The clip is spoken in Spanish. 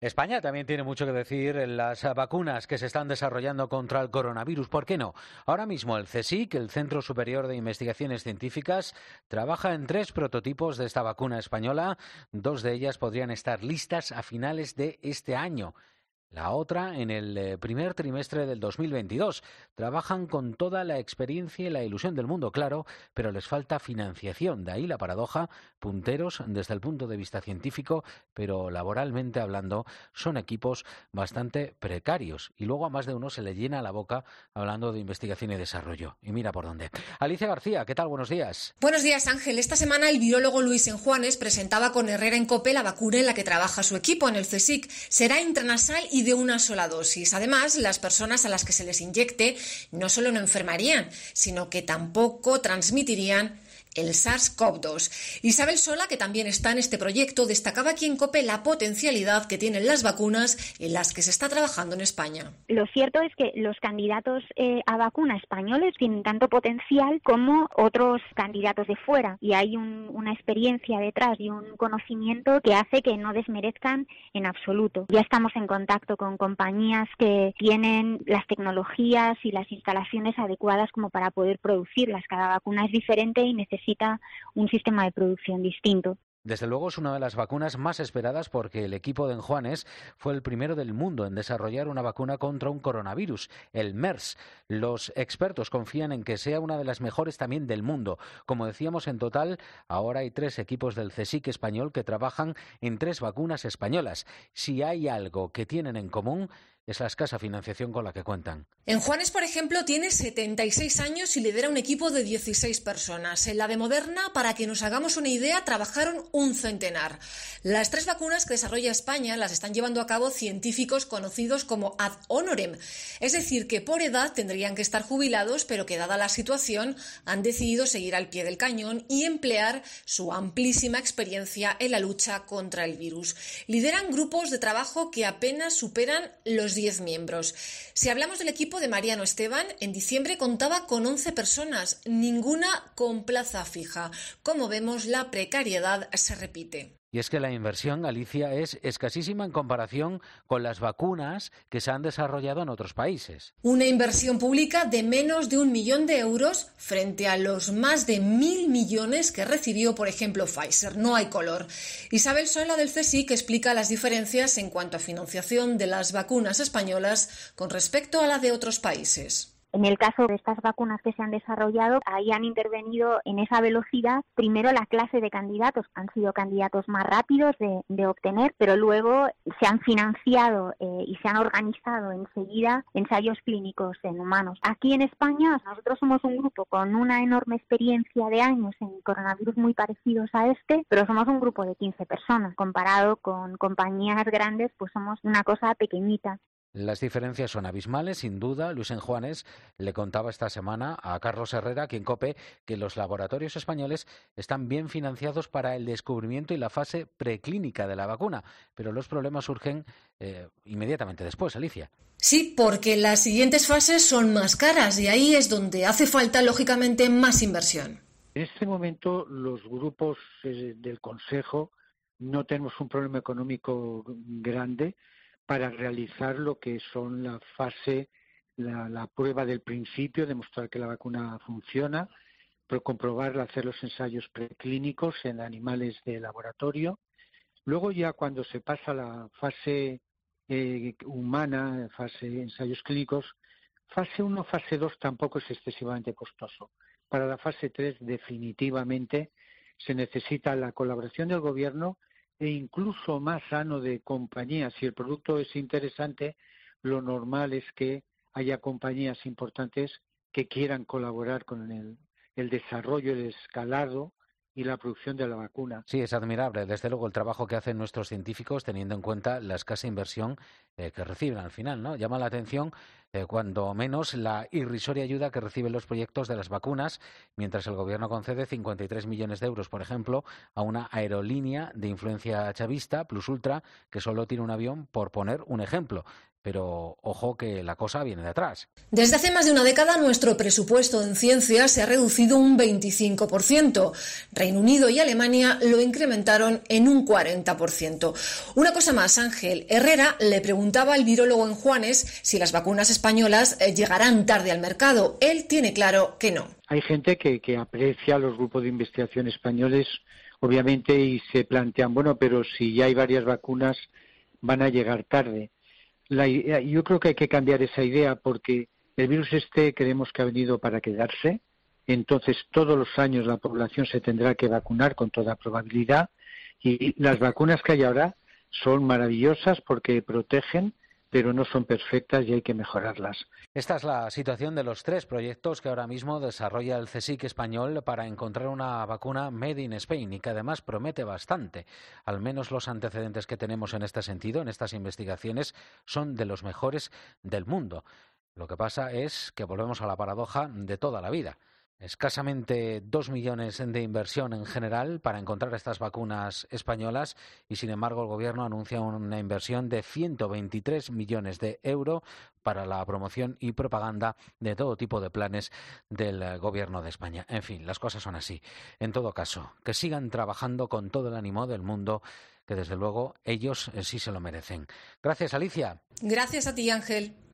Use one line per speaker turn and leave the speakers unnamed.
España también tiene mucho que decir en las vacunas que se están desarrollando contra el coronavirus. ¿Por qué no? Ahora mismo el CSIC, el Centro Superior de Investigaciones Científicas, trabaja en 3 prototipos de esta vacuna española. 2 de ellas podrían estar listas a finales de este año. La otra en el primer trimestre del 2022. Trabajan con toda la experiencia y la ilusión del mundo, claro, pero les falta financiación. De ahí la paradoja, punteros desde el punto de vista científico, pero laboralmente hablando son equipos bastante precarios. Y luego a más de uno se le llena la boca hablando de investigación y desarrollo. Y mira por dónde. Alicia García, ¿qué tal? Buenos días.
Buenos días, Ángel. Esta semana el virólogo Luis Enjuanes presentaba con Herrera en COPE la vacuna en la que trabaja su equipo en el CSIC. Será intranasal y de una sola dosis. Además, las personas a las que se les inyecte no solo no enfermarían, sino que tampoco transmitirían el SARS-CoV-2. Isabel Sola, que también está en este proyecto, destacaba aquí en COPE la potencialidad que tienen las vacunas en las que se está trabajando en España.
Lo cierto es que los candidatos a vacuna españoles tienen tanto potencial como otros candidatos de fuera, y hay una experiencia detrás y un conocimiento que hace que no desmerezcan en absoluto. Ya estamos en contacto con compañías que tienen las tecnologías y las instalaciones adecuadas como para poder producirlas. Cada vacuna es diferente y necesita un sistema de producción distinto.
Desde luego es una de las vacunas más esperadas porque el equipo de Enjuanes fue el primero del mundo en desarrollar una vacuna contra un coronavirus, el MERS. Los expertos confían en que sea una de las mejores también del mundo. Como decíamos, en total, ahora hay 3 equipos del CSIC español que trabajan en 3 vacunas españolas. Si hay algo que tienen en común, es la escasa financiación con la que cuentan.
Enjuanes, por ejemplo, tiene 76 años y lidera un equipo de 16 personas. En la de Moderna, para que nos hagamos una idea, trabajaron un centenar. Las 3 vacunas que desarrolla España las están llevando a cabo científicos conocidos como ad honorem. Es decir, que por edad tendrían que estar jubilados, pero que dada la situación han decidido seguir al pie del cañón y emplear su amplísima experiencia en la lucha contra el virus. Lideran grupos de trabajo que apenas superan los 10 miembros. Si hablamos del equipo de Mariano Esteban, en diciembre contaba con 11 personas, ninguna con plaza fija. Como vemos, la precariedad se repite.
Y es que la inversión, Alicia, es escasísima en comparación con las vacunas que se han desarrollado en otros países.
Una inversión pública de menos de 1 millón de euros frente a los más de 1.000 millones que recibió, por ejemplo, Pfizer. No hay color. Isabel Sola del CSIC explica las diferencias en cuanto a financiación de las vacunas españolas con respecto a la de otros países.
En el caso de estas vacunas que se han desarrollado, ahí han intervenido en esa velocidad, primero la clase de candidatos, han sido candidatos más rápidos de obtener, pero luego se han financiado y se han organizado enseguida ensayos clínicos en humanos. Aquí en España, nosotros somos un grupo con una enorme experiencia de años en coronavirus muy parecidos a este, pero somos un grupo de 15 personas. Comparado con compañías grandes, pues somos una cosa pequeñita.
Las diferencias son abismales, sin duda. Luis Enjuanes le contaba esta semana a Carlos Herrera, aquí en COPE, que los laboratorios españoles están bien financiados para el descubrimiento y la fase preclínica de la vacuna, pero los problemas surgen inmediatamente después, Alicia.
Sí, porque las siguientes fases son más caras y ahí es donde hace falta, lógicamente, más inversión.
En este momento los grupos del Consejo no tenemos un problema económico grande para realizar lo que son la fase, la prueba del principio, demostrar que la vacuna funciona, pero comprobar, hacer los ensayos preclínicos en animales de laboratorio. Luego ya cuando se pasa a la fase humana, fase ensayos clínicos, fase 1, fase 2 tampoco es excesivamente costoso. Para la fase 3 definitivamente se necesita la colaboración del gobierno e incluso más sano de compañías. Si el producto es interesante, lo normal es que haya compañías importantes que quieran colaborar con el desarrollo, el escalado y la producción de la vacuna.
Sí, es admirable, desde luego, el trabajo que hacen nuestros científicos, teniendo en cuenta la escasa inversión que reciben al final, ¿no? Llama la atención cuando menos la irrisoria ayuda que reciben los proyectos de las vacunas, mientras el Gobierno concede 53 millones de euros, por ejemplo, a una aerolínea de influencia chavista, Plus Ultra, que solo tiene un avión, por poner un ejemplo. Pero ojo que la cosa viene de atrás.
Desde hace más de una década nuestro presupuesto en ciencia se ha reducido un 25%. Reino Unido y Alemania lo incrementaron en un 40%. Una cosa más, Ángel Herrera le preguntaba al virólogo en Juanes si las vacunas españolas llegarán tarde al mercado. Él tiene claro que no.
Hay gente que aprecia los grupos de investigación españoles, obviamente, y se plantean, bueno, pero si ya hay varias vacunas, van a llegar tarde. Yo creo que hay que cambiar esa idea porque el virus creemos que ha venido para quedarse. Entonces, todos los años la población se tendrá que vacunar con toda probabilidad y las vacunas que hay ahora son maravillosas porque protegen, pero no son perfectas y hay que mejorarlas.
Esta es la situación de los 3 proyectos que ahora mismo desarrolla el CSIC español para encontrar una vacuna made in Spain y que además promete bastante. Al menos los antecedentes que tenemos en este sentido, en estas investigaciones, son de los mejores del mundo. Lo que pasa es que volvemos a la paradoja de toda la vida. Escasamente 2 millones de inversión en general para encontrar estas vacunas españolas y, sin embargo, el Gobierno anuncia una inversión de 123 millones de euros para la promoción y propaganda de todo tipo de planes del Gobierno de España. En fin, las cosas son así. En todo caso, que sigan trabajando con todo el ánimo del mundo, que desde luego ellos sí se lo merecen. Gracias, Alicia.
Gracias a ti, Ángel.